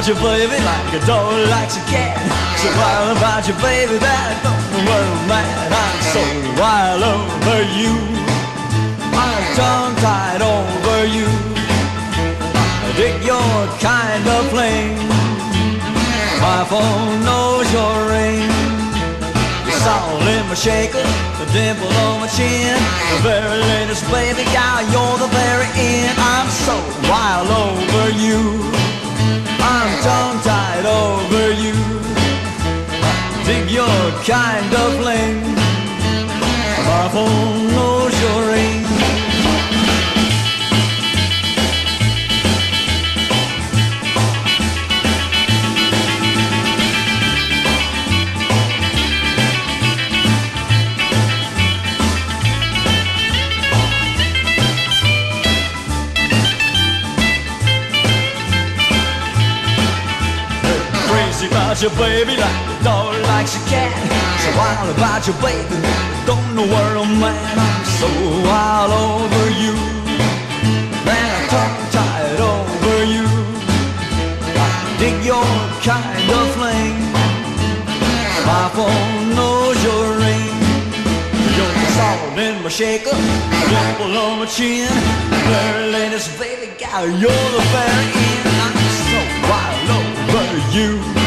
about you, baby, like a dog likes a cat. So wild about you, baby, that I don't know where I'm at. I'm so wild over you. I'm tongue-tied over you. I dig your kind of fling. My phone knows your ring. The salt in my shaker, the dimple on my chin, the very latest baby gal, you're the very end. I'm so wild over you. I'm tongue-tied over you. I dig your kind of fling. My phone knows your ring. About your baby like a dog likes a cat. So wild about your baby, don't know where I'm at. I'm so wild over you. Man, I'm tongue-tied over you. I dig your kind of fling. My phone knows your ring. You're the salt in my shaker, a dimple on my chin, the very latest baby gal, you're the very end. I'm so wild over you.